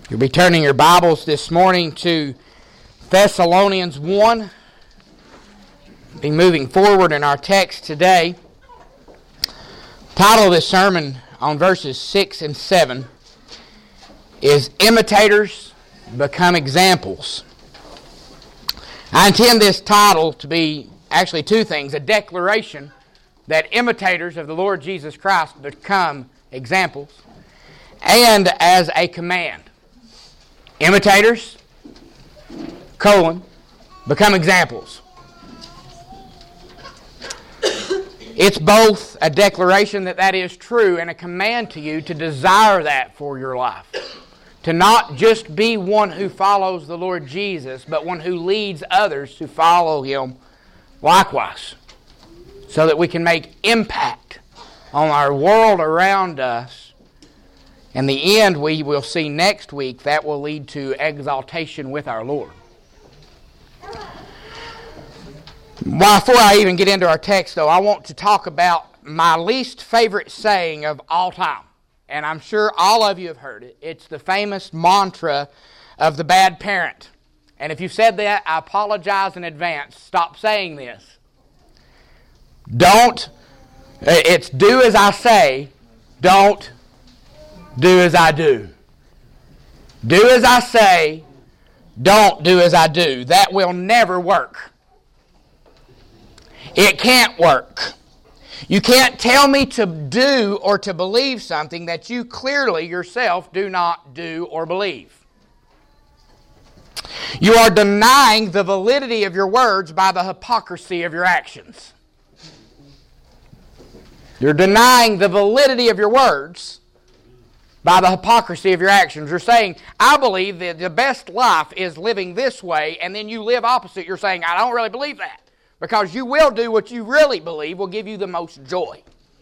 You'll be turning your Bibles this morning to Thessalonians 1. Be moving forward in our text today. Title of this sermon on verses 6 and 7 is Imitators Become Examples. I intend this title to be actually two things: a declaration that imitators of the Lord Jesus Christ become examples, and as a command. Imitators, become examples. It's both a declaration that is true and a command to you to desire that for your life. To not just be one who follows the Lord Jesus, but one who leads others to follow Him likewise. So that we can make impact on our world around us. In the end, we will see next week, that will lead to exaltation with our Lord. Before I even get into our text, though, I want to talk about my least favorite saying of all time. And I'm sure all of you have heard it. It's the famous mantra of the bad parent. And if you've said that, I apologize in advance. Stop saying this. It's do as I say, don't do as I do. Do as I say, don't do as I do. That will never work. It can't work. You can't tell me to do or to believe something that you clearly yourself do not do or believe. You are denying the validity of your words by the hypocrisy of your actions. You're denying the validity of your words by the hypocrisy of your actions. You're saying, I believe that the best life is living this way, and then you live opposite. You're saying, I don't really believe that. Because you will do what you really believe will give you the most joy.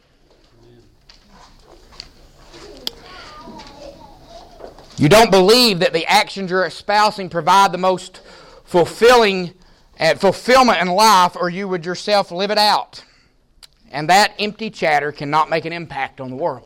You don't believe that the actions you're espousing provide the most fulfillment in life, or you would yourself live it out. And that empty chatter cannot make an impact on the world.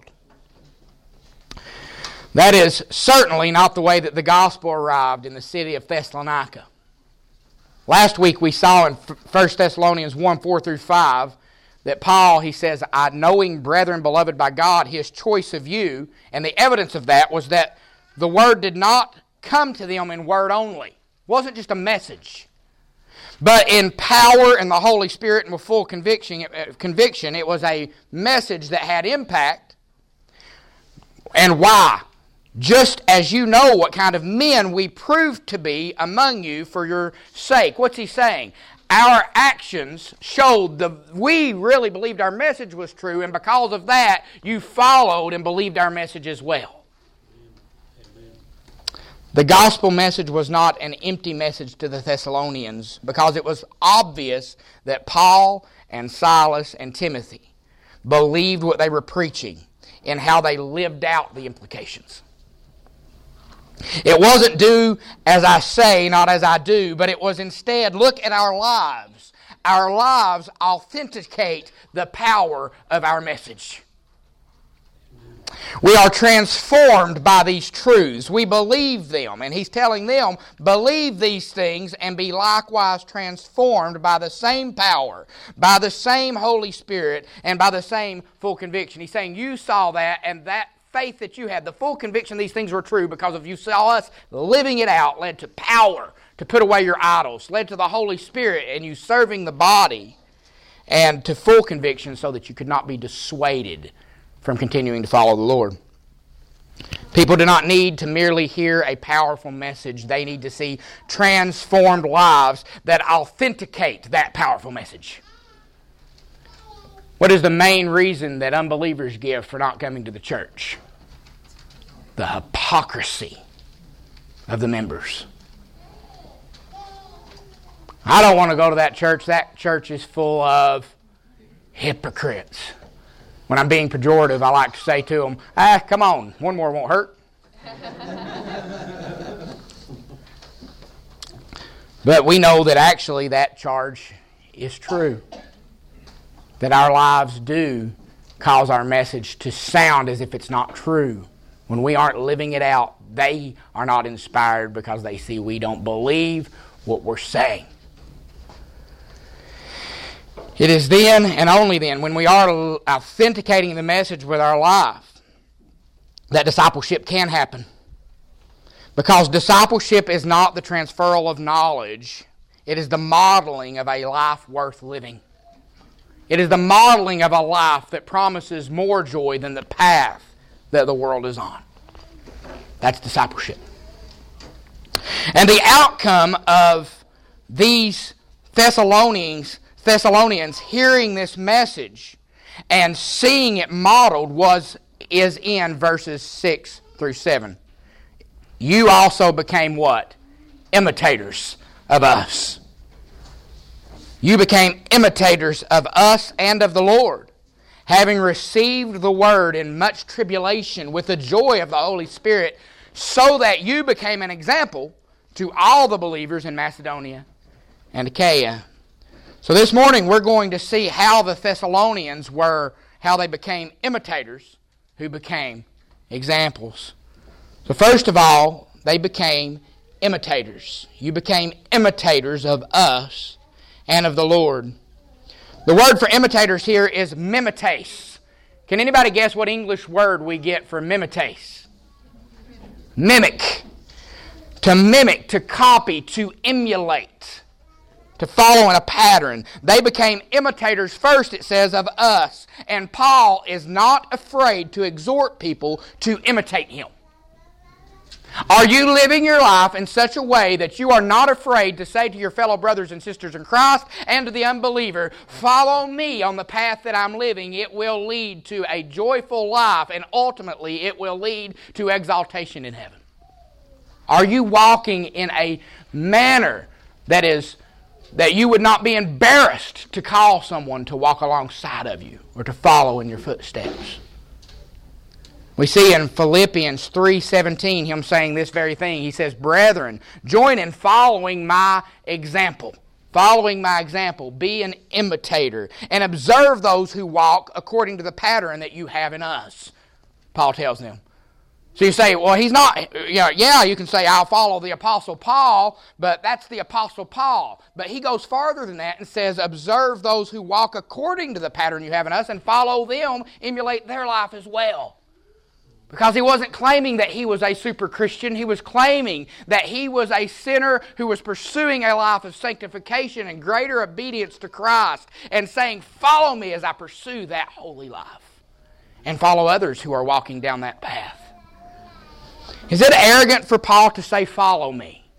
That is certainly not the way that the gospel arrived in the city of Thessalonica. Last week we saw in 1 Thessalonians 1, 4 through 5, that Paul, he says, I knowing, brethren, beloved by God, His choice of you, and the evidence of that was that the word did not come to them in word only. It wasn't just a message. But in power and the Holy Spirit and with full conviction, it was a message that had impact. And why? Just as you know what kind of men we proved to be among you for your sake. What's he saying? Our actions showed we really believed our message was true, and because of that, you followed and believed our message as well. Amen. The gospel message was not an empty message to the Thessalonians, because it was obvious that Paul and Silas and Timothy believed what they were preaching and how they lived out the implications. It wasn't do as I say, not as I do, but it was instead, look at our lives. Our lives authenticate the power of our message. We are transformed by these truths. We believe them, and he's telling them, believe these things and be likewise transformed by the same power, by the same Holy Spirit, and by the same full conviction. He's saying you saw that, and that faith that you had, the full conviction these things were true because of you saw us living it out, led to power to put away your idols, led to the Holy Spirit and you serving the body, and to full conviction so that you could not be dissuaded from continuing to follow the Lord. People do not need to merely hear a powerful message. They need to see transformed lives that authenticate that powerful message. What is the main reason that unbelievers give for not coming to the church? The hypocrisy of the members. I don't want to go to that church. That church is full of hypocrites. When I'm being pejorative, I like to say to them, come on, one more won't hurt. But we know that actually that charge is true. That our lives do cause our message to sound as if it's not true when we aren't living it out They are not inspired because they see we don't believe what we're saying. It is then and only then, when we are authenticating the message with our life, that discipleship can happen. Because discipleship is not the transferal of knowledge. It is the modeling of a life worth living. It is the modeling of a life that promises more joy than the path that the world is on. That's discipleship. And the outcome of these Thessalonians hearing this message and seeing it modeled is in verses 6 through 7. You also became what? Imitators of us. You became imitators of us and of the Lord, having received the word in much tribulation with the joy of the Holy Spirit, so that you became an example to all the believers in Macedonia and Achaia. So this morning we're going to see how the Thessalonians how they became imitators who became examples. So first of all, they became imitators. You became imitators of us and of the Lord. The word for imitators here is mimetes. Can anybody guess what English word we get for mimetes? Mimic. To mimic, to copy, to emulate, to follow in a pattern. They became imitators first, it says, of us. And Paul is not afraid to exhort people to imitate him. Are you living your life in such a way that you are not afraid to say to your fellow brothers and sisters in Christ and to the unbeliever, follow me on the path that I'm living. It will lead to a joyful life, and ultimately it will lead to exaltation in heaven. Are you walking in a manner that you would not be embarrassed to call someone to walk alongside of you or to follow in your footsteps? We see in Philippians 3:17 him saying this very thing. He says, brethren, join in following my example. Following my example. Be an imitator. And observe those who walk according to the pattern that you have in us. Paul tells them. So you say, well, he's not, you can say, I'll follow the Apostle Paul, but that's the Apostle Paul. But he goes farther than that and says, observe those who walk according to the pattern you have in us and follow them, emulate their life as well. Because he wasn't claiming that he was a super Christian. He was claiming that he was a sinner who was pursuing a life of sanctification and greater obedience to Christ, and saying, follow me as I pursue that holy life. And follow others who are walking down that path. Is it arrogant for Paul to say, follow me?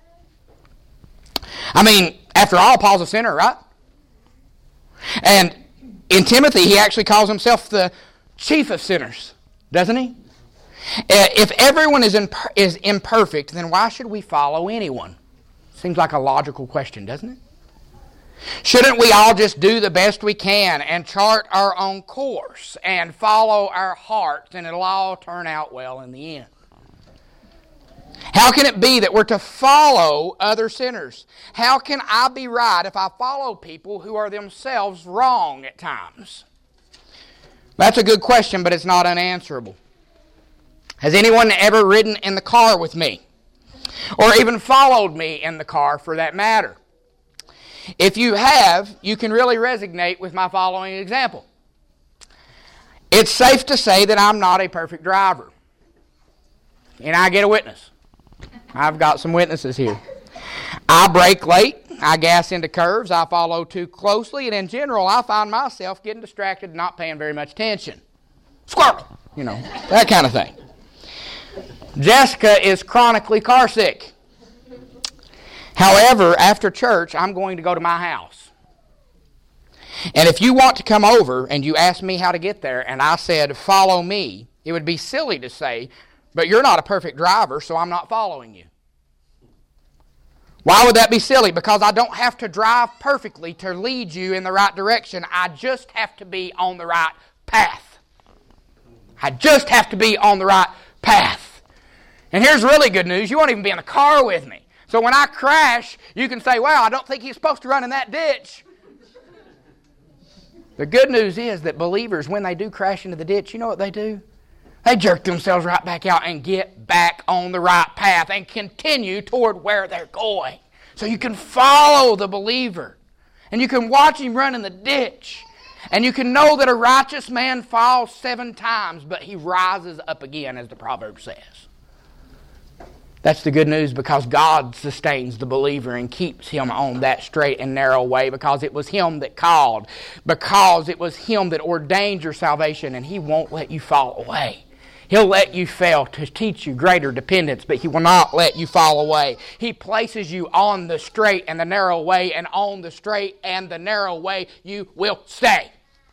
I mean, after all, Paul's a sinner, right? And in Timothy, he actually calls himself the chief of sinners, doesn't he? If everyone is imperfect, then why should we follow anyone? Seems like a logical question, doesn't it? Shouldn't we all just do the best we can and chart our own course and follow our hearts, and it'll all turn out well in the end? How can it be that we're to follow other sinners? How can I be right if I follow people who are themselves wrong at times? That's a good question, but it's not unanswerable. Has anyone ever ridden in the car with me? Or even followed me in the car, for that matter? If you have, you can really resonate with my following example. It's safe to say that I'm not a perfect driver. And I get a witness. I've got some witnesses here. I brake late. I gas into curves. I follow too closely. And in general, I find myself getting distracted and not paying very much attention. Squirrel! That kind of thing. Jessica is chronically car sick. However, after church, I'm going to go to my house. And if you want to come over and you ask me how to get there and I said, follow me, it would be silly to say, but you're not a perfect driver, so I'm not following you. Why would that be silly? Because I don't have to drive perfectly to lead you in the right direction. I just have to be on the right path. I just have to be on the right path. And here's really good news. You won't even be in the car with me. So when I crash, you can say, wow, I don't think he's supposed to run in that ditch. The good news is that believers, when they do crash into the ditch, you know what they do? They jerk themselves right back out and get back on the right path and continue toward where they're going. So you can follow the believer. And you can watch him run in the ditch. And you can know that a righteous man falls 7 times, but he rises up again, as the proverb says. That's the good news, because God sustains the believer and keeps him on that straight and narrow way, because it was Him that called, because it was Him that ordained your salvation, and He won't let you fall away. He'll let you fail to teach you greater dependence, but He will not let you fall away. He places you on the straight and the narrow way, and on the straight and the narrow way you will stay.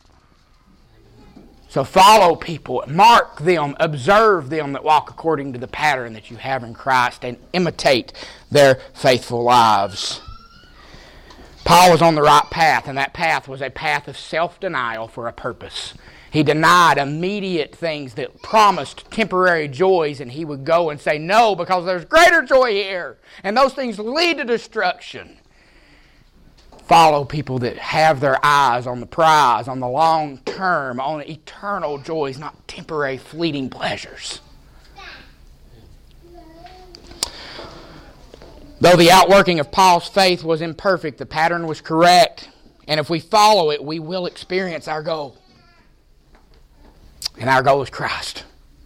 So follow people, mark them, observe them that walk according to the pattern that you have in Christ, and imitate their faithful lives. Paul was on the right path, and that path was a path of self-denial for a purpose. He denied immediate things that promised temporary joys, and he would go and say, no, because there's greater joy here, and those things lead to destruction. Follow people that have their eyes on the prize, on the long term, on eternal joys, not temporary fleeting pleasures. Though the outworking of Paul's faith was imperfect, the pattern was correct, and if we follow it, we will experience our goal. And our goal is Christ.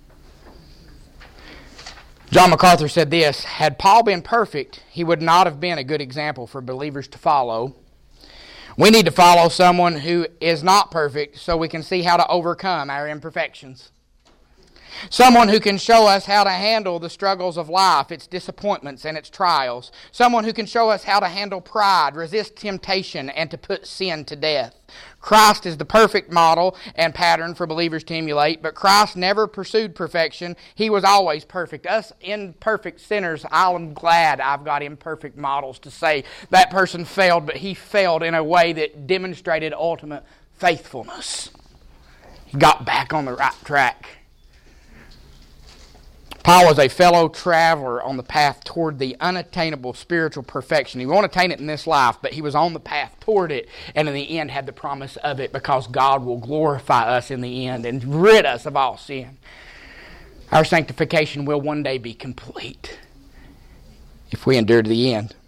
John MacArthur said this: had Paul been perfect, he would not have been a good example for believers to follow. We need to follow someone who is not perfect so we can see how to overcome our imperfections. Someone who can show us how to handle the struggles of life, its disappointments and its trials. Someone who can show us how to handle pride, resist temptation, and to put sin to death. Christ is the perfect model and pattern for believers to emulate, but Christ never pursued perfection. He was always perfect. Us imperfect sinners, I'm glad I've got imperfect models to say that person failed, but he failed in a way that demonstrated ultimate faithfulness. He got back on the right track. Paul was a fellow traveler on the path toward the unattainable spiritual perfection. He won't attain it in this life, but he was on the path toward it, and in the end had the promise of it, because God will glorify us in the end and rid us of all sin. Our sanctification will one day be complete if we endure to the end.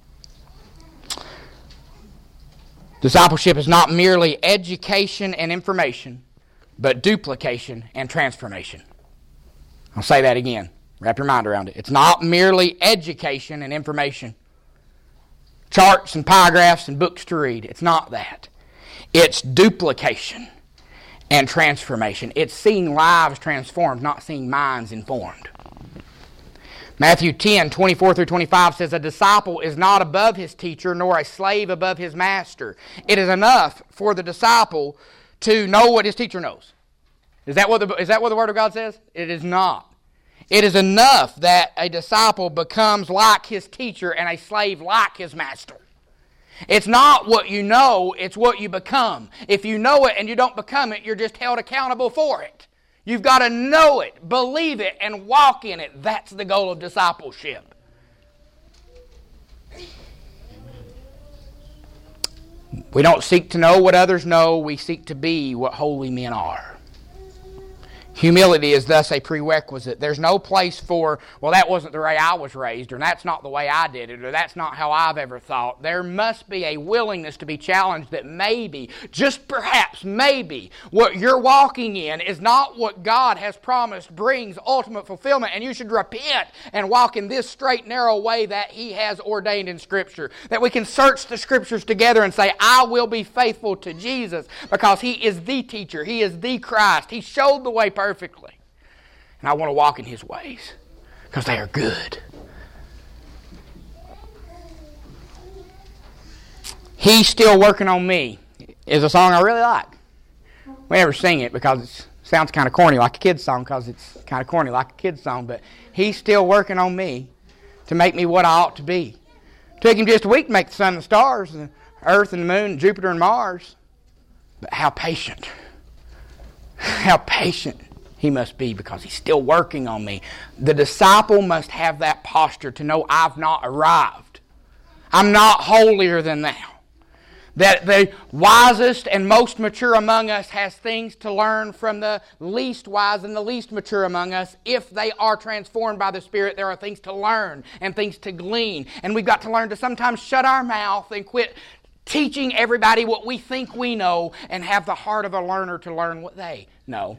Discipleship is not merely education and information, but duplication and transformation. I'll say that again. Wrap your mind around it. It's not merely education and information. Charts and pie graphs and books to read. It's not that. It's duplication and transformation. It's seeing lives transformed, not seeing minds informed. Matthew 10:24-25 says, a disciple is not above his teacher, nor a slave above his master. It is enough for the disciple to know what his teacher knows. Is that what the Word of God says? It is not. It is enough that a disciple becomes like his teacher and a slave like his master. It's not what you know, it's what you become. If you know it and you don't become it, you're just held accountable for it. You've got to know it, believe it, and walk in it. That's the goal of discipleship. We don't seek to know what others know, we seek to be what holy men are. Humility is thus a prerequisite. There's no place for, well, that wasn't the way I was raised, or that's not the way I did it, or that's not how I've ever thought. There must be a willingness to be challenged that maybe, just perhaps maybe, what you're walking in is not what God has promised brings ultimate fulfillment, and you should repent and walk in this straight, narrow way that He has ordained in Scripture. That we can search the Scriptures together and say, I will be faithful to Jesus because He is the teacher. He is the Christ. He showed the way perfectly. And I want to walk in His ways because they are good. He's Still Working on Me is a song I really like. We never sing it because it sounds kind of corny like a kid's song, because it's kind of corny like a kid's song, but He's still working on me to make me what I ought to be. Took Him just a week to make the sun and the stars, and the earth and the moon, and Jupiter and Mars. But how patient He must be, because He's still working on me. The disciple must have that posture to know I've not arrived. I'm not holier than thou. That the wisest and most mature among us has things to learn from the least wise and the least mature among us. If they are transformed by the Spirit, there are things to learn and things to glean. And we've got to learn to sometimes shut our mouth and quit teaching everybody what we think we know and have the heart of a learner to learn what they know.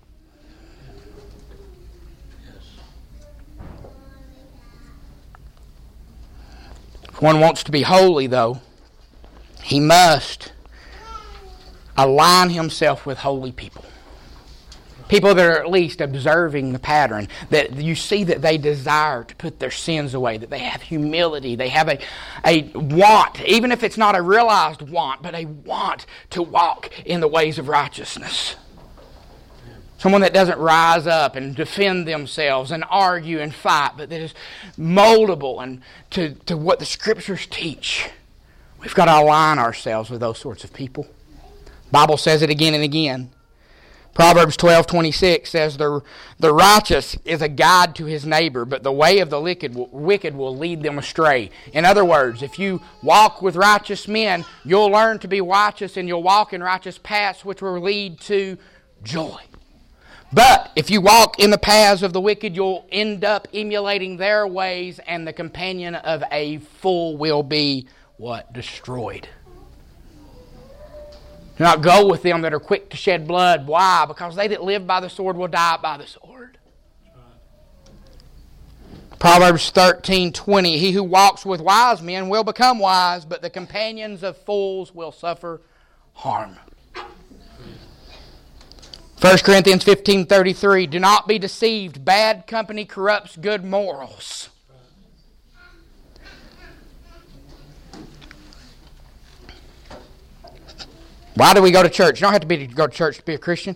If one wants to be holy, though, he must align himself with holy people. People that are at least observing the pattern, that you see that they desire to put their sins away, that they have humility, they have a want, even if it's not a realized want, but a want to walk in the ways of righteousness. Someone that doesn't rise up and defend themselves and argue and fight, but that is moldable and to what the Scriptures teach. We've got to align ourselves with those sorts of people. The Bible says it again and again. Proverbs 12:26 says, the righteous is a guide to his neighbor, but the way of the wicked will lead them astray. In other words, if you walk with righteous men, you'll learn to be righteous and you'll walk in righteous paths which will lead to joy. But if you walk in the paths of the wicked, you'll end up emulating their ways, and the companion of a fool will be what? Destroyed. Do not go with them that are quick to shed blood. Why? Because they that live by the sword will die by the sword. Proverbs 13:20, he who walks with wise men will become wise, but the companions of fools will suffer harm. 1 Corinthians 15:33, do not be deceived. Bad company corrupts good morals. Why do we go to church? You don't have to go to church to be a Christian.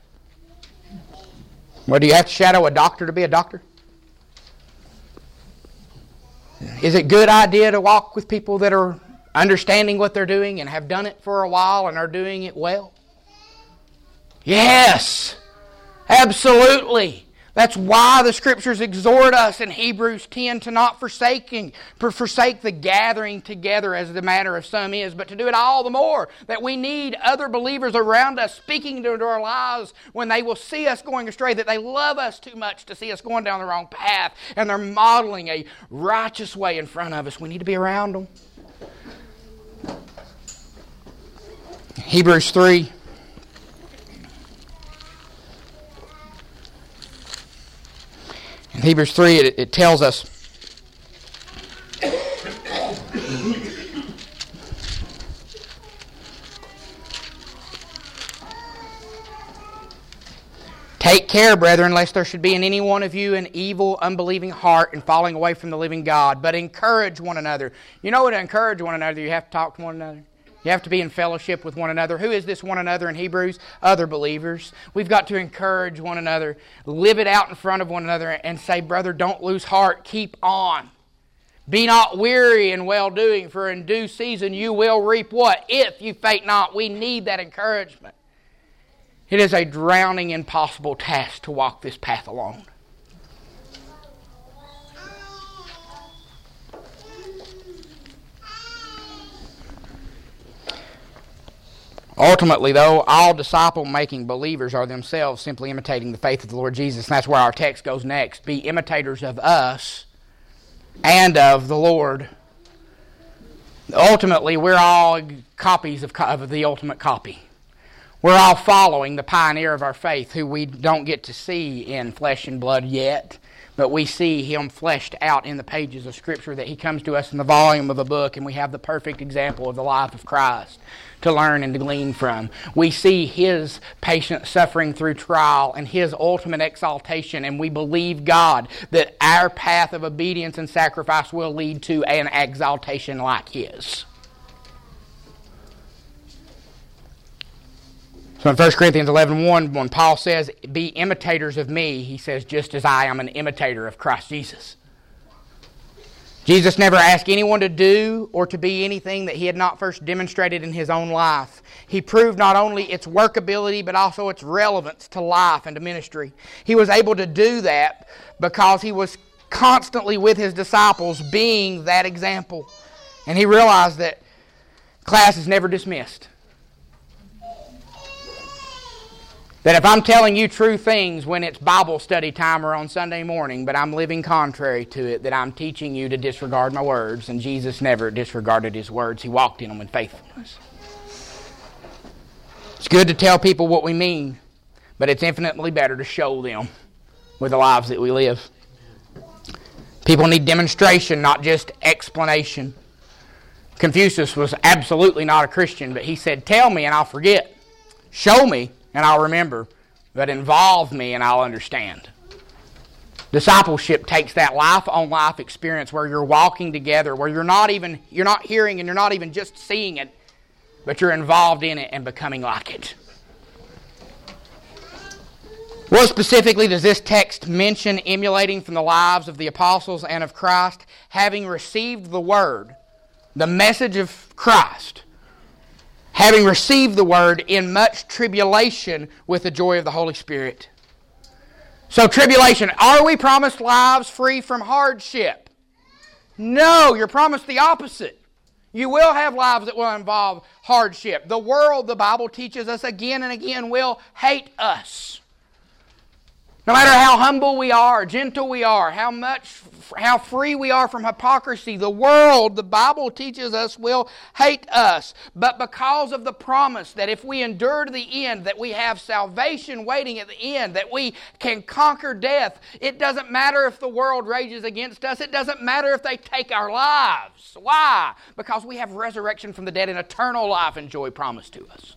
Well, do you have to shadow a doctor to be a doctor? Is it a good idea to walk with people that are understanding what they're doing and have done it for a while and are doing it well? Yes, absolutely. That's why the Scriptures exhort us in Hebrews 10 to not forsake the gathering together as the matter of some is, but to do it all the more. That we need other believers around us speaking into our lives when they will see us going astray, that they love us too much to see us going down the wrong path, and they're modeling a righteous way in front of us. We need to be around them. Hebrews 3. In Hebrews 3, it tells us, take care, brethren, lest there should be in any one of you an evil, unbelieving heart and falling away from the living God, but encourage one another. You know what to encourage one another? You have to talk to one another. You have to be in fellowship with one another. Who is this one another in Hebrews? Other believers. We've got to encourage one another, live it out in front of one another, and say, brother, don't lose heart. Keep on. Be not weary in well-doing, for in due season you will reap what? If you faint not. We need that encouragement. It is a drowning, impossible task to walk this path alone. Ultimately, though, all disciple-making believers are themselves simply imitating the faith of the Lord Jesus. And that's where our text goes next. Be imitators of us and of the Lord. Ultimately, we're all copies of the ultimate copy. We're all following the pioneer of our faith, who we don't get to see in flesh and blood yet, but we see him fleshed out in the pages of Scripture, that he comes to us in the volume of a book, and we have the perfect example of the life of Christ to learn and to glean from. We see his patient suffering through trial and his ultimate exaltation, and we believe God that our path of obedience and sacrifice will lead to an exaltation like his. So in 1 Corinthians 11:1, when Paul says, be imitators of me, he says, just as I am an imitator of Christ Jesus. Jesus never asked anyone to do or to be anything that he had not first demonstrated in his own life. He proved not only its workability, but also its relevance to life and to ministry. He was able to do that because he was constantly with his disciples, being that example. And he realized that class is never dismissed. That if I'm telling you true things when it's Bible study time or on Sunday morning, but I'm living contrary to it, that I'm teaching you to disregard my words, and Jesus never disregarded His words. He walked in them in faithfulness. It's good to tell people what we mean, but it's infinitely better to show them with the lives that we live. People need demonstration, not just explanation. Confucius was absolutely not a Christian, but he said, tell me and I'll forget. Show me and I'll remember, but involve me and I'll understand. Discipleship takes that life-on-life experience where you're walking together, where you're not hearing and you're not even just seeing it, but you're involved in it and becoming like it. What specifically does this text mention emulating from the lives of the apostles and of Christ? Having received the Word, the message of Christ, having received the Word in much tribulation with the joy of the Holy Spirit. So tribulation, are we promised lives free from hardship? No, you're promised the opposite. You will have lives that will involve hardship. The world, the Bible teaches us again and again, will hate us. No matter how humble we are, gentle we are, how free we are from hypocrisy, the world, the Bible teaches us, will hate us. But because of the promise that if we endure to the end, that we have salvation waiting at the end, that we can conquer death, it doesn't matter if the world rages against us. It doesn't matter if they take our lives. Why? Because we have resurrection from the dead and eternal life and joy promised to us.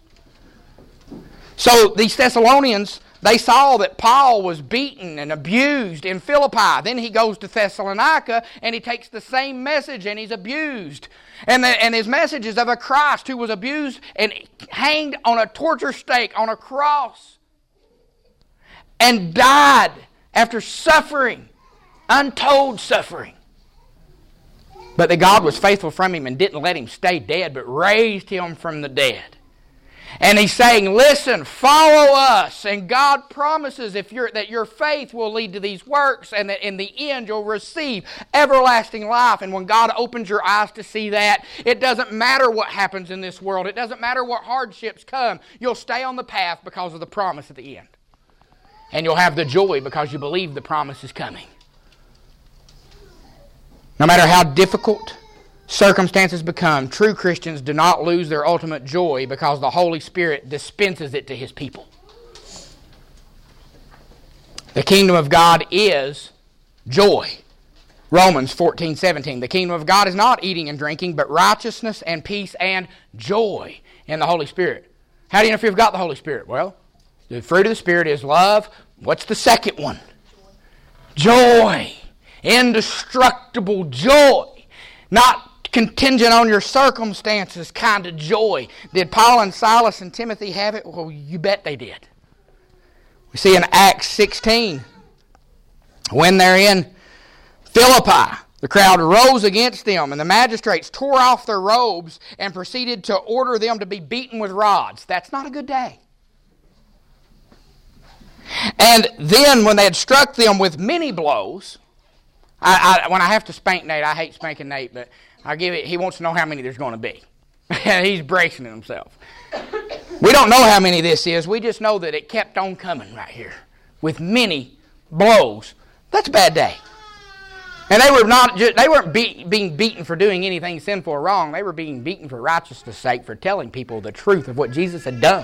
So these Thessalonians, they saw that Paul was beaten and abused in Philippi. Then he goes to Thessalonica and he takes the same message and he's abused. And his message is of a Christ who was abused and hanged on a torture stake on a cross and died after suffering, untold suffering. But that God was faithful from him and didn't let him stay dead, but raised him from the dead. And he's saying, listen, follow us. And God promises that your faith will lead to these works and that in the end you'll receive everlasting life. And when God opens your eyes to see that, it doesn't matter what happens in this world. It doesn't matter what hardships come. You'll stay on the path because of the promise at the end. And you'll have the joy because you believe the promise is coming. No matter how difficult circumstances become, true Christians do not lose their ultimate joy because the Holy Spirit dispenses it to His people. The kingdom of God is joy. Romans 14:17. The kingdom of God is not eating and drinking, but righteousness and peace and joy in the Holy Spirit. How do you know if you've got the Holy Spirit? Well, the fruit of the Spirit is love. What's the second one? Joy. Indestructible joy. Not contingent on your circumstances kind of joy. Did Paul and Silas and Timothy have it? Well, you bet they did. We see in Acts 16, when they're in Philippi, the crowd rose against them, and the magistrates tore off their robes and proceeded to order them to be beaten with rods. That's not a good day. And then when they had struck them with many blows, when I have to spank Nate, I hate spanking Nate, but he wants to know how many there's going to be. He's bracing himself. We don't know how many this is. We just know that it kept on coming right here with many blows. That's a bad day. And they weren't being beaten for doing anything sinful or wrong. They were being beaten for righteousness' sake, for telling people the truth of what Jesus had done.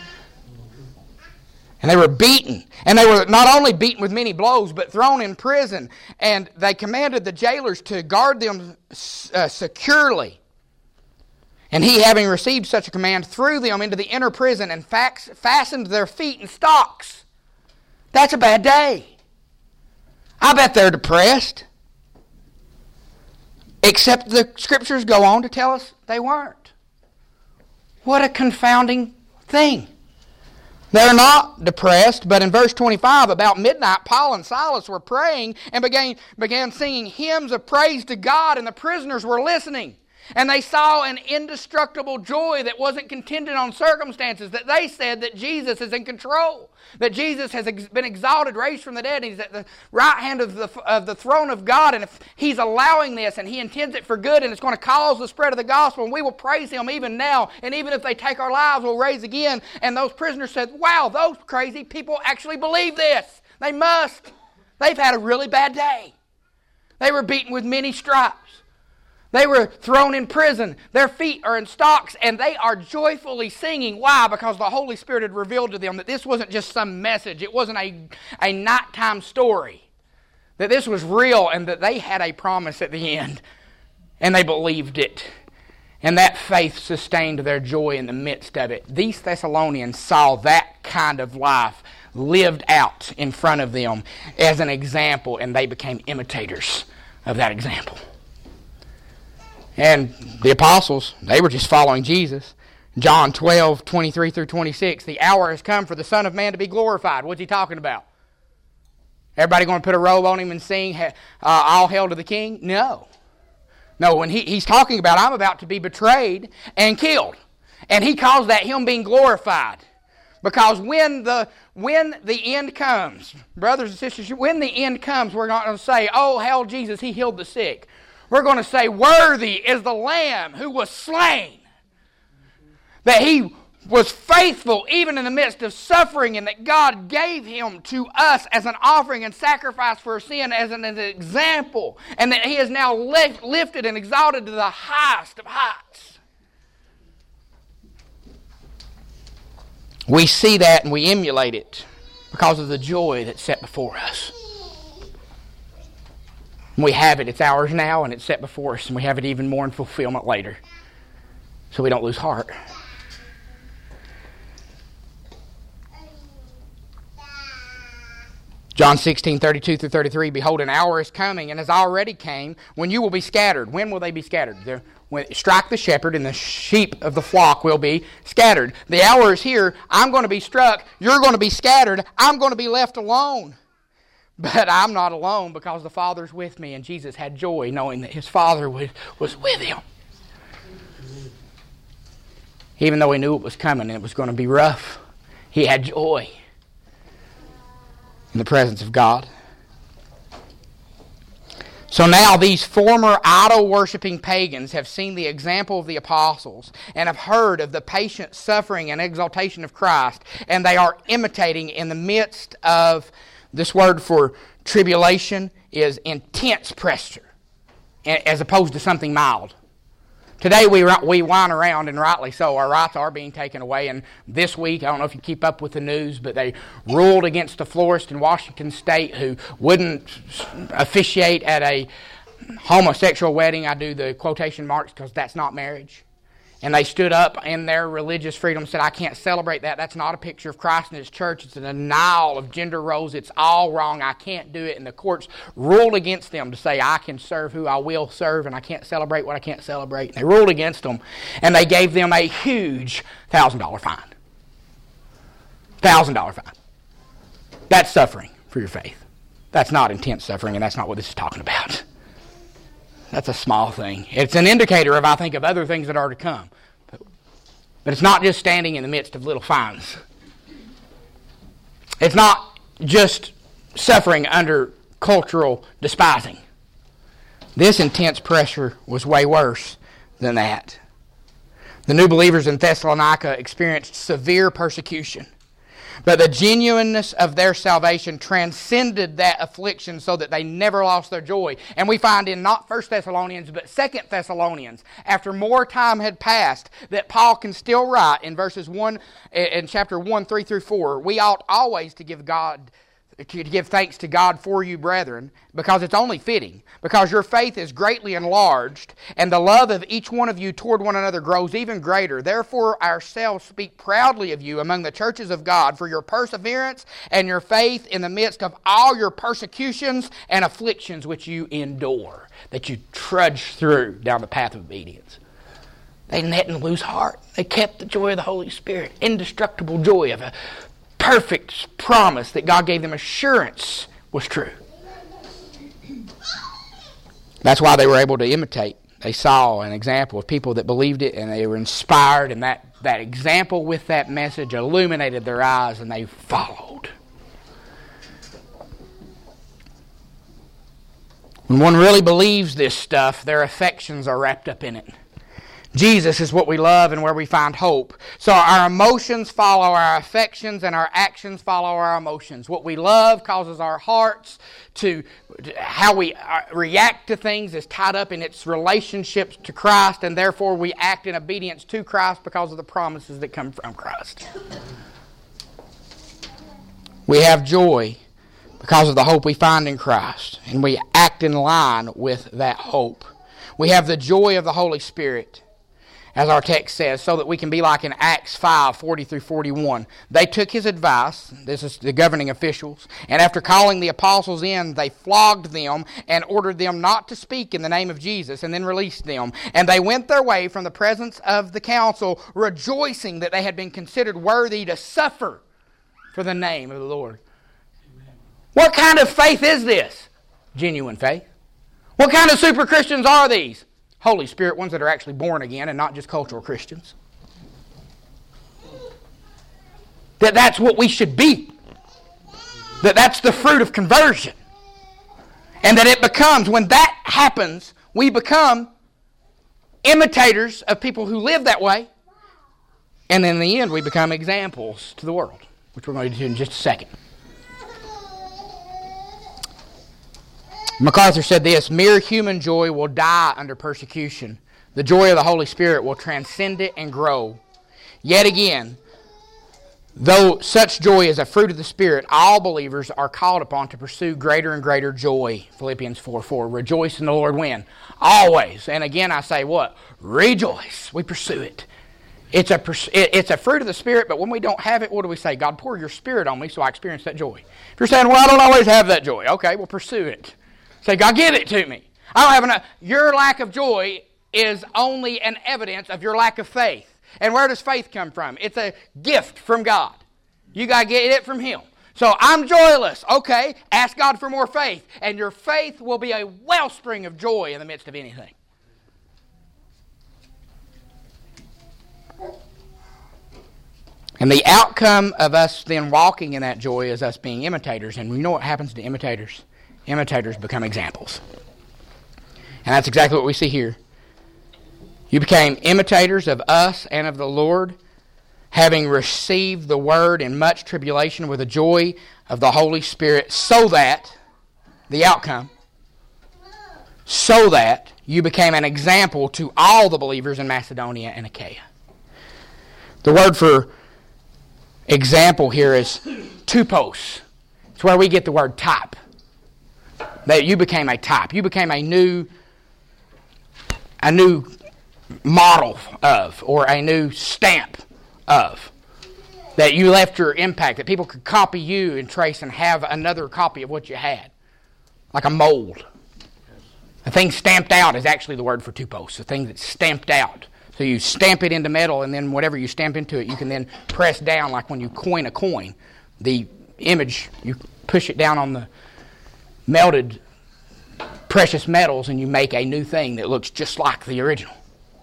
And they were beaten. And they were not only beaten with many blows, but thrown in prison. And they commanded the jailers to guard them securely. And he, having received such a command, threw them into the inner prison and fastened their feet in stocks. That's a bad day. I bet they're depressed. Except the Scriptures go on to tell us they weren't. What a confounding thing. They're not depressed, but in verse 25, about midnight, Paul and Silas were praying and began singing hymns of praise to God, and the prisoners were listening. And they saw an indestructible joy that wasn't contingent on circumstances, that they said that Jesus is in control, that Jesus has been exalted, raised from the dead, and He's at the right hand of the throne of God, and if He's allowing this, and He intends it for good, and it's going to cause the spread of the gospel, and we will praise Him even now, and even if they take our lives, we'll raise again. And those prisoners said, wow, those crazy people actually believe this. They must. They've had a really bad day. They were beaten with many stripes. They were thrown in prison. Their feet are in stocks, and they are joyfully singing. Why? Because the Holy Spirit had revealed to them that this wasn't just some message. It wasn't a nighttime story. That this was real, and that they had a promise at the end. And they believed it. And that faith sustained their joy in the midst of it. These Thessalonians saw that kind of life lived out in front of them as an example, and they became imitators of that example. And the apostles, they were just following Jesus. John 12, 23 through 26, the hour has come for the Son of Man to be glorified. What's He talking about? Everybody going to put a robe on Him and sing, all hail to the King? No. No, when he's talking about, I'm about to be betrayed and killed. And He calls that Him being glorified. Because when the end comes, brothers and sisters, when the end comes, we're not going to say, oh, hail Jesus, He healed the sick. We're going to say, worthy is the Lamb who was slain. That He was faithful even in the midst of suffering, and that God gave Him to us as an offering and sacrifice for sin, as an example. And that He is now lifted and exalted to the highest of heights. We see that and we emulate it because of the joy that's set before us. We have it. It's ours now, and it's set before us, and we have it even more in fulfillment later. So we don't lose heart. John 16, 32 through 33, behold, an hour is coming, and has already came, when you will be scattered. When will they be scattered? Strike the shepherd, and the sheep of the flock will be scattered. The hour is here. I'm going to be struck. You're going to be scattered. I'm going to be left alone. But I'm not alone, because the Father's with me. And Jesus had joy knowing that His Father was with Him. Even though He knew it was coming and it was going to be rough, He had joy in the presence of God. So now these former idol-worshipping pagans have seen the example of the apostles and have heard of the patient suffering and exaltation of Christ, and they are imitating in the midst of, this word for tribulation is intense pressure, as opposed to something mild. Today we whine around, and rightly so. Our rights are being taken away. And this week, I don't know if you keep up with the news, but they ruled against a florist in Washington State who wouldn't officiate at a homosexual wedding. I do the quotation marks because that's not marriage. And they stood up in their religious freedom and said, I can't celebrate that. That's not a picture of Christ and His church. It's a denial of gender roles. It's all wrong. I can't do it. And the courts ruled against them to say, I can serve who I will serve, and I can't celebrate what I can't celebrate. And they ruled against them, and they gave them a huge $1,000 fine. $1,000 fine. That's suffering for your faith. That's not intense suffering, and that's not what this is talking about. That's a small thing. It's an indicator of, I think, of other things that are to come. But it's not just standing in the midst of little fines. It's not just suffering under cultural despising. This intense pressure was way worse than that. The new believers in Thessalonica experienced severe persecution. But the genuineness of their salvation transcended that affliction so that they never lost their joy. And we find in not 1 Thessalonians, but 2 Thessalonians, after more time had passed, that Paul can still write in in chapter 1, 3 through 4, we ought always to give thanks to God for you, brethren, because it's only fitting, because your faith is greatly enlarged, and the love of each one of you toward one another grows even greater. Therefore ourselves speak proudly of you among the churches of God for your perseverance and your faith in the midst of all your persecutions and afflictions which you endure, that you trudge through down the path of obedience. They didn't lose heart. They kept the joy of the Holy Spirit, indestructible joy of a perfect promise that God gave them assurance was true. That's why they were able to imitate They saw an example of people that believed it, and they were inspired, and that example with that message illuminated their eyes, and they followed. When one really believes this stuff, their affections are wrapped up in it. Jesus is what we love and where we find hope. So our emotions follow our affections, and our actions follow our emotions. What we love causes our hearts to, how we react to things is tied up in its relationships to Christ, and therefore we act in obedience to Christ because of the promises that come from Christ. We have joy because of the hope we find in Christ, and we act in line with that hope. We have the joy of the Holy Spirit, as our text says, so that we can be like in Acts 5:40-41. They took his advice, this is the governing officials, and after calling the apostles in, they flogged them and ordered them not to speak in the name of Jesus, and then released them. And they went their way from the presence of the council, rejoicing that they had been considered worthy to suffer for the name of the Lord. Amen. What kind of faith is this? Genuine faith. What kind of super Christians are these? Holy Spirit ones that are actually born again and not just cultural Christians. That's what we should be. That's the fruit of conversion. And that it becomes, when that happens, we become imitators of people who live that way. And in the end, we become examples to the world, which we're going to do in just a second. MacArthur said this: mere human joy will die under persecution. The joy of the Holy Spirit will transcend it and grow. Yet again, though such joy is a fruit of the Spirit, all believers are called upon to pursue greater and greater joy. Philippians 4:4. Rejoice in the Lord when? Always. And again I say what? Rejoice. We pursue it. It's a fruit of the Spirit, but when we don't have it, what do we say? God, pour your Spirit on me so I experience that joy. If you're saying, well, I don't always have that joy. Okay, well, pursue it. Say, God, give it to me. I don't have enough. Your lack of joy is only an evidence of your lack of faith. And where does faith come from? It's a gift from God. You got to get it from Him. So I'm joyless. Okay, ask God for more faith. And your faith will be a wellspring of joy in the midst of anything. And the outcome of us then walking in that joy is us being imitators. And we know what happens to imitators. Imitators become examples. And that's exactly what we see here. You became imitators of us and of the Lord, having received the word in much tribulation with the joy of the Holy Spirit, so that, the outcome, so that you became an example to all the believers in Macedonia and Achaia. The word for example here is tupos. It's where we get the word type. That you became a type. You became a new model of, or a new stamp of. That you left your impact. That people could copy you and trace and have another copy of what you had. Like a mold. A thing stamped out is actually the word for tupos. A thing that's stamped out. So you stamp it into metal, and then whatever you stamp into it, you can then press down, like when you coin a coin. The image, you push it down on the melted precious metals, and you make a new thing that looks just like the original.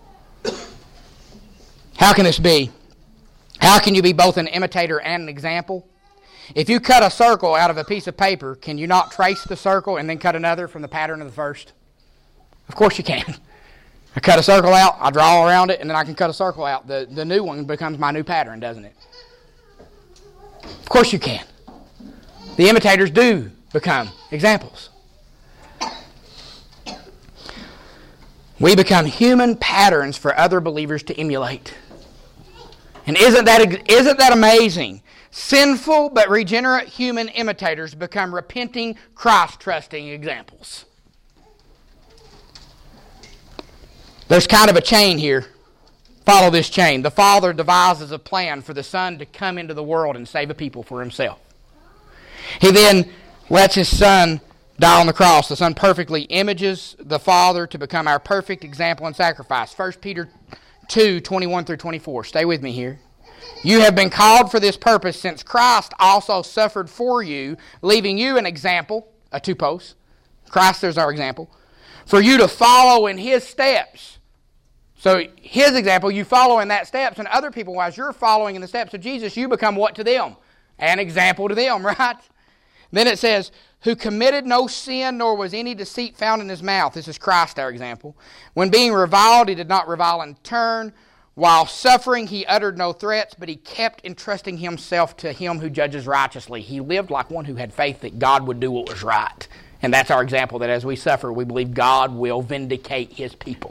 How can this be? How can you be both an imitator and an example? If you cut a circle out of a piece of paper, can you not trace the circle and then cut another from the pattern of the first? Of course you can. I cut a circle out, I draw around it, and then I can cut a circle out. The new one becomes my new pattern, doesn't it? Of course you can. The imitators do become examples. We become human patterns for other believers to emulate. And isn't that amazing? Sinful but regenerate human imitators become repenting, Christ-trusting examples. There's kind of a chain here. Follow this chain. The Father devises a plan for the Son to come into the world and save a people for Himself. He then lets His Son die on the cross. The Son perfectly images the Father to become our perfect example and sacrifice. 1 Peter 2:21-24. Stay with me here. You have been called for this purpose, since Christ also suffered for you, leaving you an example, a tupos. Christ is our example. for you to follow in His steps. So His example, you follow in that steps, and other people, as you're following in the steps of Jesus, you become what to them? An example to them, right? Then it says, who committed no sin, nor was any deceit found in His mouth. This is Christ, our example. When being reviled, He did not revile in turn. While suffering, He uttered no threats, but He kept entrusting Himself to Him who judges righteously. He lived like one who had faith that God would do what was right. And that's our example, that as we suffer, we believe God will vindicate His people.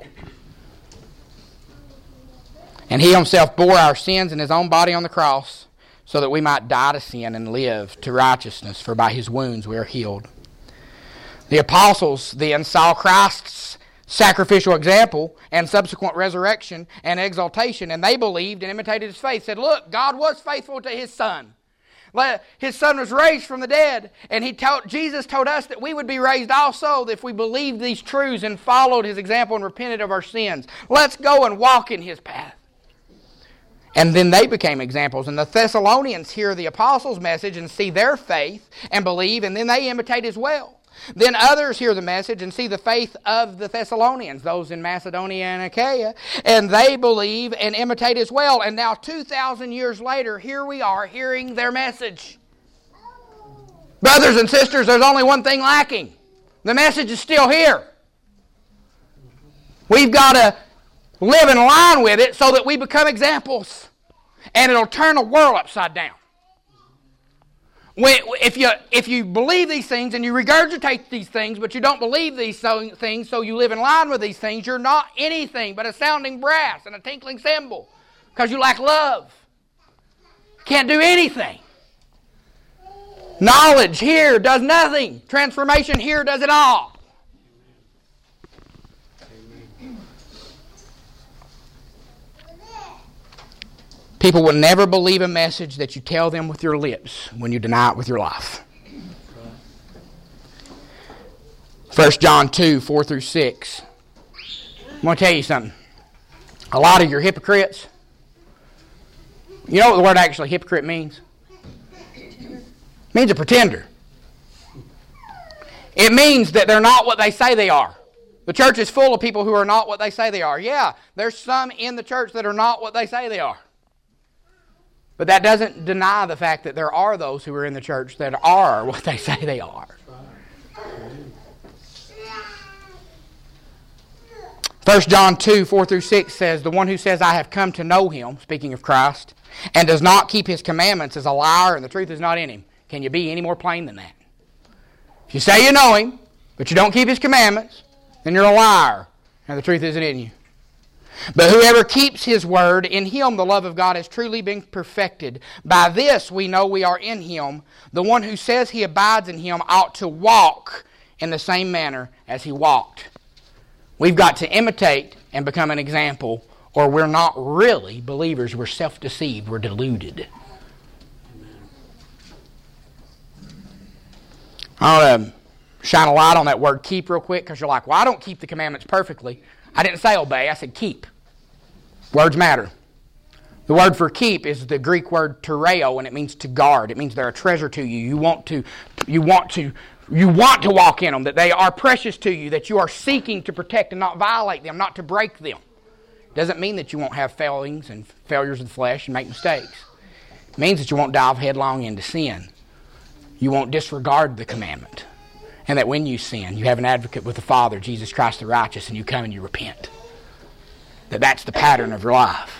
And He Himself bore our sins in His own body on the cross, so that we might die to sin and live to righteousness, for by His wounds we are healed. The apostles then saw Christ's sacrificial example and subsequent resurrection and exaltation, and they believed and imitated His faith. Said, look, God was faithful to His Son. His Son was raised from the dead, and Jesus told us that we would be raised also if we believed these truths and followed His example and repented of our sins. Let's go and walk in His path. And then they became examples. And the Thessalonians hear the apostles' message and see their faith and believe, and then they imitate as well. Then others hear the message and see the faith of the Thessalonians, those in Macedonia and Achaia, and they believe and imitate as well. And now 2,000 years later, here we are hearing their message. Brothers and sisters, there's only one thing lacking. The message is still here. We've got to live in line with it so that we become examples. And it'll turn the world upside down. If you believe these things and you regurgitate these things, but you don't believe these things, so you live in line with these things, you're not anything but a sounding brass and a tinkling cymbal because you lack love. Can't do anything. Knowledge here does nothing. Transformation here does it all. People will never believe a message that you tell them with your lips when you deny it with your life. 1 John 2, 4 through 6. I'm going to tell you something. A lot of your hypocrites, you know what the word actually hypocrite means? It means a pretender. It means that they're not what they say they are. The church is full of people who are not what they say they are. Yeah, there's some in the church that are not what they say they are. But that doesn't deny the fact that there are those who are in the church that are what they say they are. 1 John 2, 4 through 6 says, the one who says, I have come to know Him, speaking of Christ, and does not keep His commandments is a liar, and the truth is not in him. Can you be any more plain than that? If you say you know Him, but you don't keep His commandments, then you're a liar, and the truth isn't in you. But whoever keeps His word, in him the love of God has truly been perfected. By this we know we are in Him. The one who says he abides in Him ought to walk in the same manner as He walked. We've got to imitate and become an example, or we're not really believers. We're self-deceived. We're deluded. I want to shine a light on that word keep real quick, because you're like, well, I don't keep the commandments perfectly. I didn't say obey, I said keep. Words matter. The word for keep is the Greek word tereo, and it means to guard. It means they're a treasure to you. You want to walk in them, that they are precious to you, that you are seeking to protect and not violate them, not to break them. Doesn't mean that you won't have failings and failures of the flesh and make mistakes. It means that you won't dive headlong into sin. You won't disregard the commandment. And that when you sin, you have an advocate with the Father, Jesus Christ the righteous, and you come and you repent. That's the pattern of your life.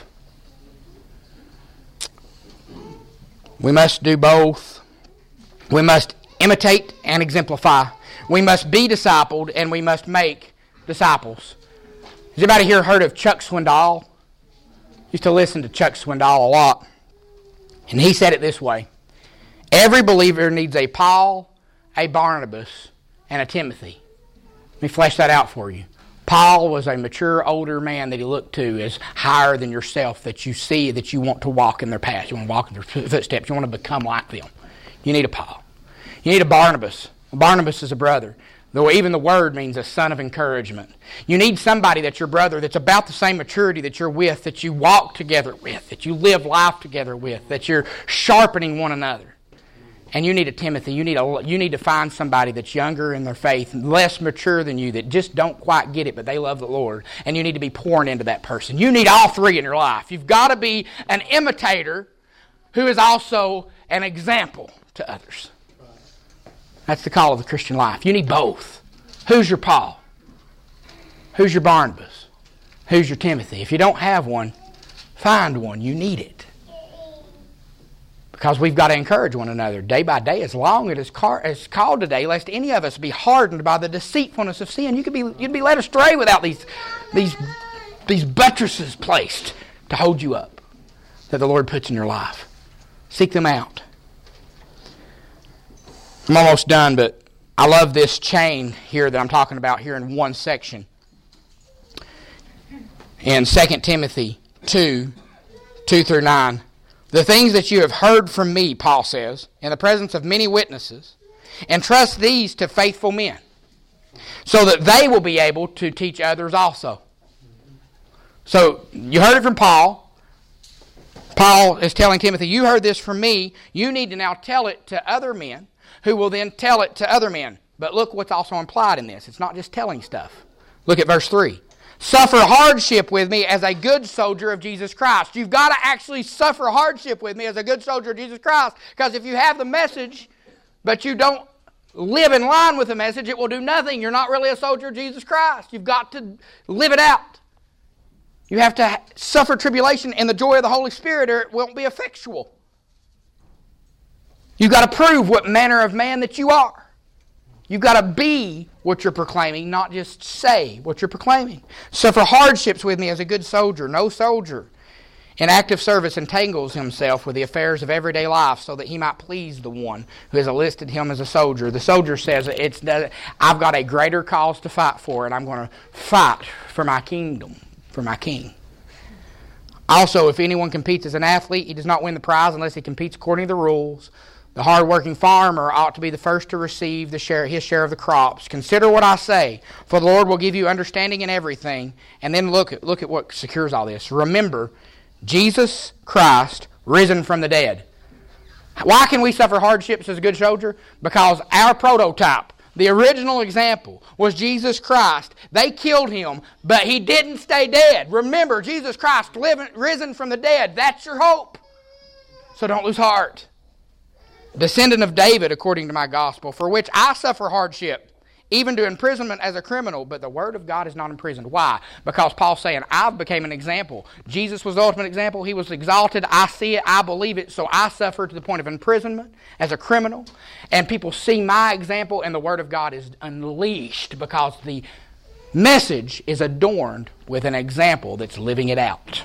We must do both. We must imitate and exemplify. We must be discipled, and we must make disciples. Has anybody here heard of Chuck Swindoll? Used to listen to Chuck Swindoll a lot. And he said it this way. Every believer needs a Paul, a Barnabas, and a Timothy. Let me flesh that out for you. Paul was a mature, older man that he looked to as higher than yourself, that you see that you want to walk in their path. You want to walk in their footsteps. You want to become like them. You need a Paul. You need a Barnabas. A Barnabas is a brother. Though even the word means a son of encouragement. You need somebody that's your brother, that's about the same maturity that you're with, that you walk together with, that you live life together with, that you're sharpening one another. And you need a Timothy. You need to find somebody that's younger in their faith, less mature than you, that just don't quite get it, but they love the Lord. And you need to be pouring into that person. You need all three in your life. You've got to be an imitator who is also an example to others. That's the call of the Christian life. You need both. Who's your Paul? Who's your Barnabas? Who's your Timothy? If you don't have one, find one. You need it. Because we've got to encourage one another day by day, as long as it's called today, lest any of us be hardened by the deceitfulness of sin. You'd be led astray without these buttresses placed to hold you up that the Lord puts in your life. Seek them out. I'm almost done, but I love this chain here that I'm talking about here in one section. In 2 Timothy 2 through 9. The things that you have heard from me, Paul says, in the presence of many witnesses, entrust these to faithful men, so that they will be able to teach others also. So, you heard it from Paul. Paul is telling Timothy, you heard this from me. You need to now tell it to other men, who will then tell it to other men. But look what's also implied in this. It's not just telling stuff. Look at verse 3. Suffer hardship with me as a good soldier of Jesus Christ. You've got to actually suffer hardship with me as a good soldier of Jesus Christ. Because if you have the message, but you don't live in line with the message, it will do nothing. You're not really a soldier of Jesus Christ. You've got to live it out. You have to suffer tribulation in the joy of the Holy Spirit, or it won't be effectual. You've got to prove what manner of man that you are. You've got to be what you're proclaiming, not just say what you're proclaiming. Suffer hardships with me as a good soldier. No soldier in active service entangles himself with the affairs of everyday life so that he might please the one who has enlisted him as a soldier. The soldier says, I've got a greater cause to fight for, and I'm going to fight for my kingdom, for my king. Also, if anyone competes as an athlete, he does not win the prize unless he competes according to the rules. The hard-working farmer ought to be the first to receive his share of the crops. Consider what I say, for the Lord will give you understanding in everything. And then look at what secures all this. Remember, Jesus Christ risen from the dead. Why can we suffer hardships as a good soldier? Because our prototype, the original example, was Jesus Christ. They killed him, but he didn't stay dead. Remember, Jesus Christ risen from the dead. That's your hope. So don't lose heart. Descendant of David, according to my gospel, for which I suffer hardship, even to imprisonment as a criminal, but the word of God is not imprisoned. Why? Because Paul's saying, I became an example. Jesus was the ultimate example. He was exalted. I see it. I believe it. So I suffer to the point of imprisonment as a criminal. And people see my example, and the word of God is unleashed because the message is adorned with an example that's living it out.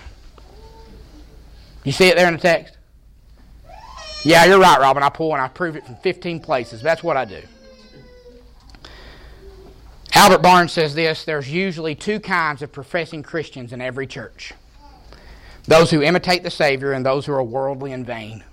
You see it there in the text? Yeah, you're right, Robin. I pull and I prove it from 15 places. That's what I do. Albert Barnes says this, there's usually two kinds of professing Christians in every church. Those who imitate the Savior and those who are worldly and vain.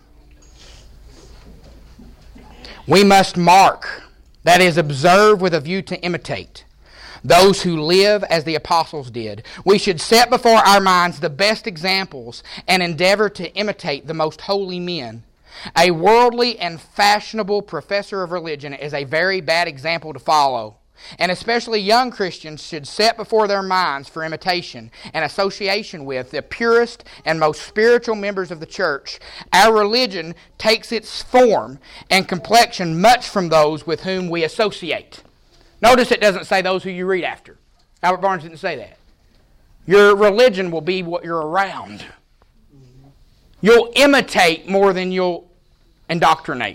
We must mark, that is, observe with a view to imitate, those who live as the apostles did. We should set before our minds the best examples and endeavor to imitate the most holy men. A worldly and fashionable professor of religion is a very bad example to follow. And especially young Christians should set before their minds for imitation and association with the purest and most spiritual members of the church. Our religion takes its form and complexion much from those with whom we associate. Notice it doesn't say those who you read after. Albert Barnes didn't say that. Your religion will be what you're around. You'll imitate more than you'll indoctrinate.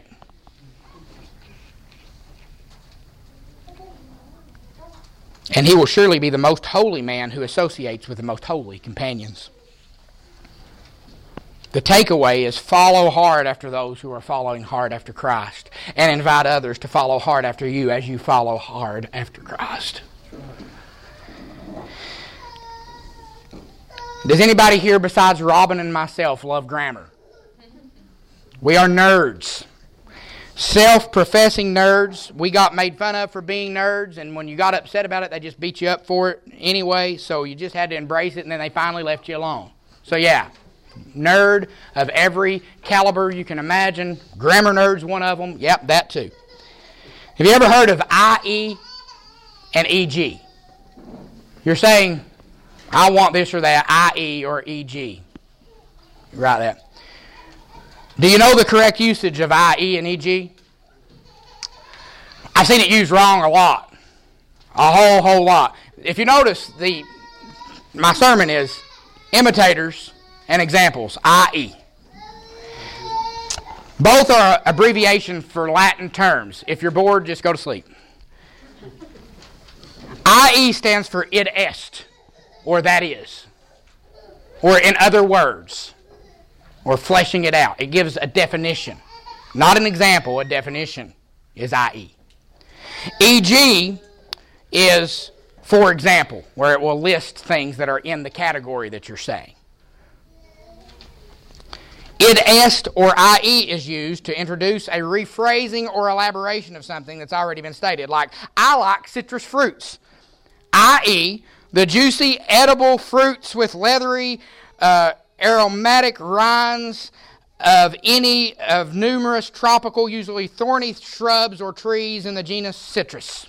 And he will surely be the most holy man who associates with the most holy companions. The takeaway is follow hard after those who are following hard after Christ, and invite others to follow hard after you as you follow hard after Christ. Does anybody here besides Robin and myself love grammar? We are nerds. Self-professing nerds. We got made fun of for being nerds, and when you got upset about it, they just beat you up for it anyway, so you just had to embrace it, and then they finally left you alone. So yeah, Nerd of every caliber you can imagine. Grammar nerd's one of them. Yep, that too. Have you ever heard of IE and EG? You're saying, I want this or that, IE or EG. Write that. Do you know the correct usage of IE and EG? I've seen it used wrong a lot. A whole lot. If you notice, my sermon is imitators and examples, IE. Both are abbreviation for Latin terms. If you're bored, just go to sleep. IE stands for id est, or that is, or in other words, or fleshing it out. It gives a definition. Not an example, a definition is IE. EG is for example, where it will list things that are in the category that you're saying. Id est or IE is used to introduce a rephrasing or elaboration of something that's already been stated. Like, I like citrus fruits. I.e., the juicy, edible fruits with leathery, aromatic rinds of any of numerous tropical, usually thorny shrubs or trees in the genus Citrus.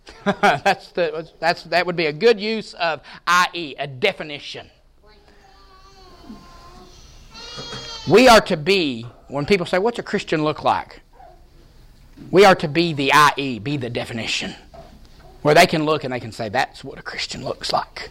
That would be a good use of I.e., a definition. We are to be, when people say, what's a Christian look like? We are to be the I.E., be the definition. Where they can look and they can say, that's what a Christian looks like.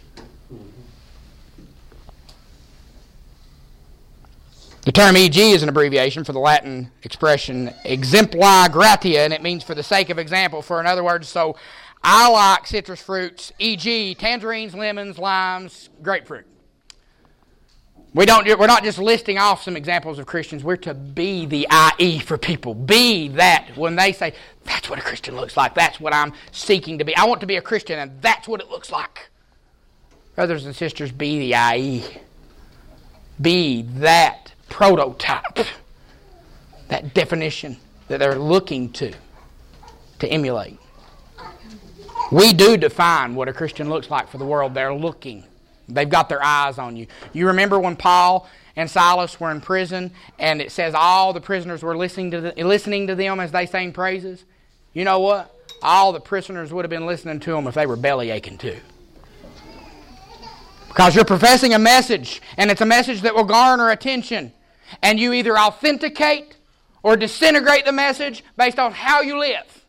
The term EG is an abbreviation for the Latin expression exempli gratia, and it means for the sake of example. For in other words, so I like citrus fruits, e.g. tangerines, lemons, limes, grapefruit. We're not just listing off some examples of Christians. We're to be the I.E. for people. Be that when they say, that's what a Christian looks like. That's what I'm seeking to be. I want to be a Christian, and that's what it looks like. Brothers and sisters, be the I.E. Be that prototype. That definition that they're looking to emulate. We do define what a Christian looks like for the world. They're looking. They've got their eyes on you. You remember when Paul and Silas were in prison, and it says all the prisoners were listening to them as they sang praises? You know what? All the prisoners would have been listening to them if they were belly aching too. Because you're professing a message, and it's a message that will garner attention. And you either authenticate or disintegrate the message based on how you live.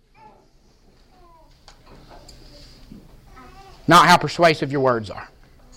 Not how persuasive your words are.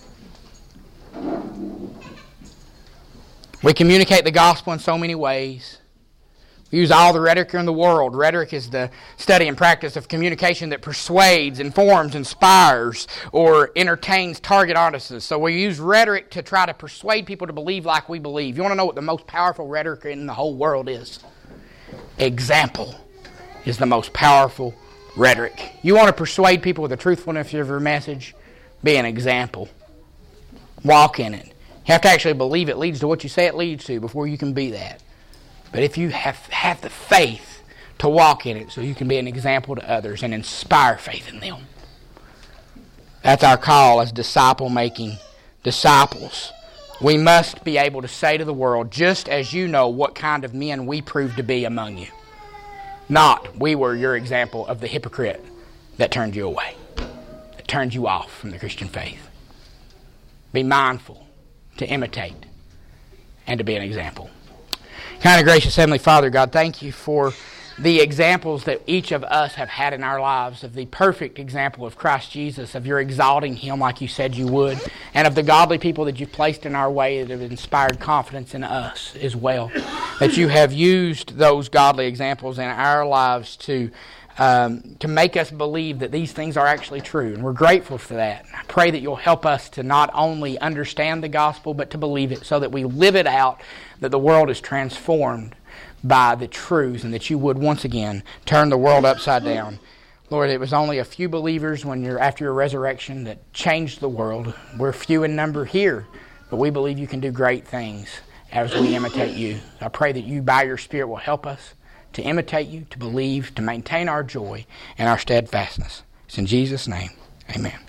We communicate the gospel in so many ways. We use all the rhetoric in the world. Rhetoric is the study and practice of communication that persuades, informs, inspires, or entertains target audiences. So we use rhetoric to try to persuade people to believe like we believe. You want to know what the most powerful rhetoric in the whole world is? Example is the most powerful rhetoric. You want to persuade people with the truthfulness of your message? Be an example. Walk in it. You have to actually believe it leads to what you say it leads to before you can be that. But if you have the faith to walk in it so you can be an example to others and inspire faith in them. That's our call as disciple-making disciples. We must be able to say to the world, just as you know what kind of men we proved to be among you. Not, we were your example of the hypocrite that turned you away, that turned you off from the Christian faith. Be mindful to imitate and to be an example. Kind of gracious Heavenly Father, God, thank you for the examples that each of us have had in our lives, of the perfect example of Christ Jesus, of your exalting Him like you said you would, and of the godly people that you've placed in our way that have inspired confidence in us as well. That you have used those godly examples in our lives to make us believe that these things are actually true. And we're grateful for that. I pray that you'll help us to not only understand the gospel, but to believe it so that we live it out, that the world is transformed by the truths, and that you would once again turn the world upside down. Lord, it was only a few believers after your resurrection that changed the world. We're few in number here, but we believe you can do great things as we imitate you. I pray that you, by your Spirit, will help us to imitate you, to believe, to maintain our joy and our steadfastness. It's in Jesus' name. Amen.